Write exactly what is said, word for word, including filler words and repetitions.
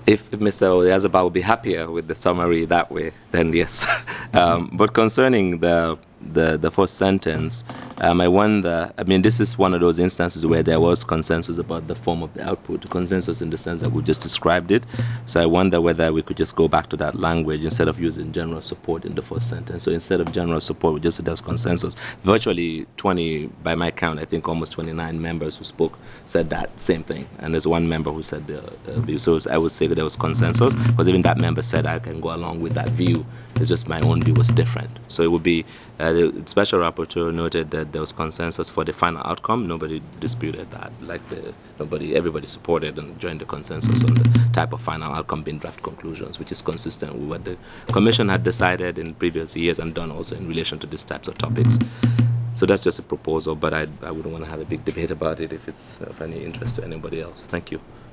If, if Mister Oyazaba will be happier with the summary that way, then yes. um, but concerning the the the first sentence, um, I wonder. I mean, this is one of those instances where there was consensus about the form of the output. Consensus in the sense that we just described it. So I wonder whether we could just go back to that language instead of using general support in the first sentence. So instead of general support, we just said there's consensus. Virtually twenty, by my count, I think almost twenty-nine members who spoke said that same thing, and there's one member who said the uh, view. So I would say that there was consensus, because even that member said I can go along with that view. It's just my own view was different. So it would be uh, the special rapporteur noted that there was consensus for the final outcome. Nobody disputed that. Like the nobody, everybody supported and joined the consensus on the type of final outcome being draft conclusions, which is consistent with what the commission had decided in previous years and done also in relation to these types of topics. So that's just a proposal, but I, I wouldn't want to have a big debate about it if it's of any interest to anybody else. Thank you.